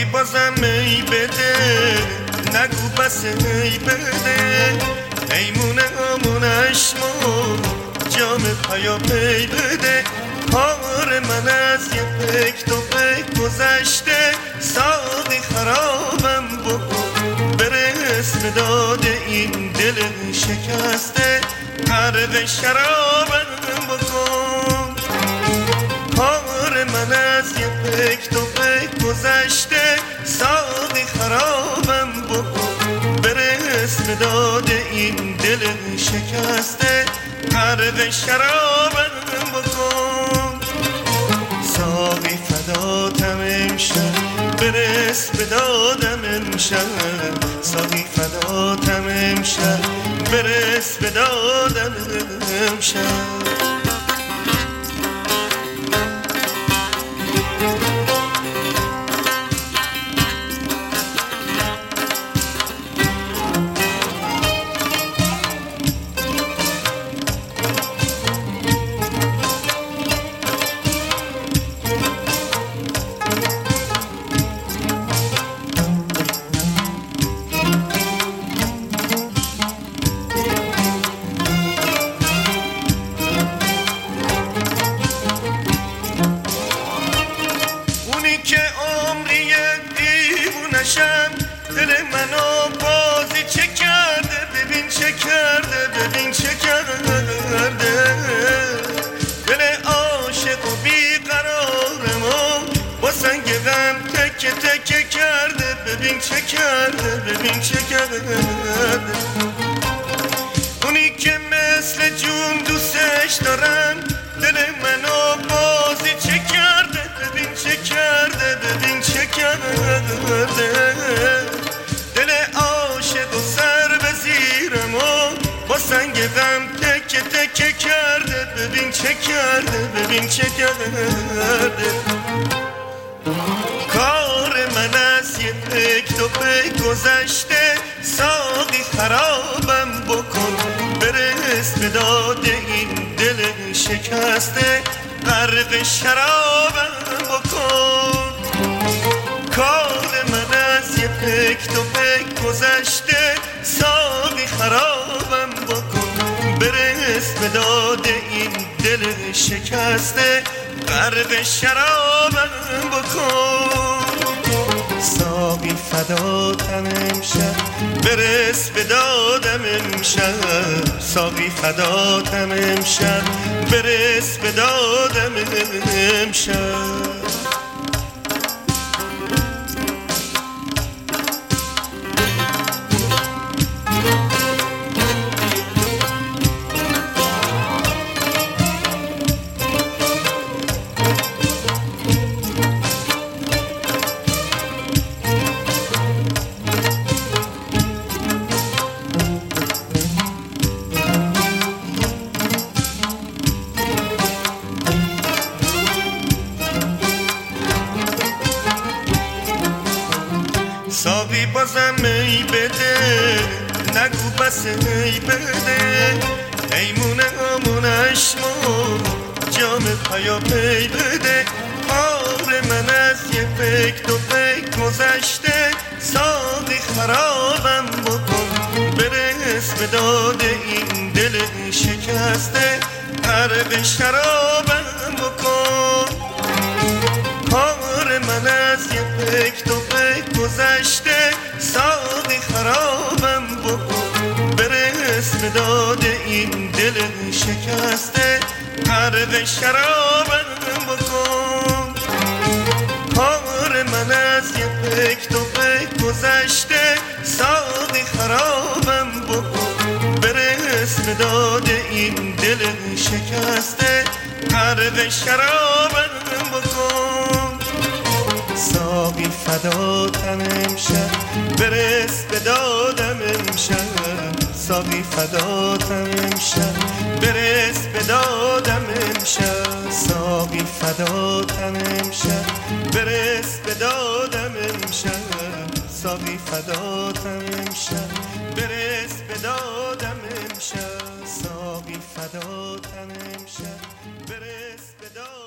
بازم می بده، نگو بس می بده، ایمونه آمونش ما جام پیا پی بده. کار من از یه پک تو پک گذشته، ساقی خرابم بکن برس به داد این دل شکسته، غرق شرابم بکن. کار من از یه پک تو پک گذشته، ساقی خرابم بکن برس به داد این دل شکسته، غرق شرابم بکن. ساقی فداتم امشب برس به دادم امشب، ساقی فداتم امشب برس به دادم امشب. دل منو بازی چه کرده، ببین چه کرده، ببین چه کرده. دل عاشق و بیقرارمو با سنگ غم تکه تکه کرده، ببین چه کرده، ببین چه کرده. اونی که مثل جون دوستش دارم، دل منو بازی چه کرده، ببین چه کرده، ببین چه کرده. دل عاشق و سر به زیرمو با سنگ غم تکه تکه کرده، ببین چه کرده، ببین چه کرده. کار من از یه پک تو پک گذشته، ساقی خرابم بکن برس به داد این دل شکسته، غرق شرابم بکن. کار من از یه پک تو پک گذشته، ساقی خرابم بکن برس به داد این دل شکسته، غرق شرابم بکن. ساقی فداتم امشب برس به دادم امشب، ساقی فداتم امشب برس به دادم امشب. ساقی بازم می بده، نگو بس می بده، ایمونه آمونش ما جام پیا پی بده. کار من از یه پک تو پک گذشته، ساقی خرابم بکن برس به داد این دل شکسته، غرق شرابم بکن. کار من از یه پک تو پک گذشته، ساقی خرابم بکن برس به داد این دل شکسته، غرق شرابم بکن. کار من از یه پک تو پک گذشته، ساقی خرابم بکن برس به داد این دل شکسته، غرق شرابم بکن. ساقی فداتم امشب برس به دادم امشب، ساقی فداتم امشب برس به دادم امشب، ساقی فداتم امشب برس به دادم امشب، ساقی فداتم امشب برس به دادم امشب، ساقی فداتم امشب برس به دادم.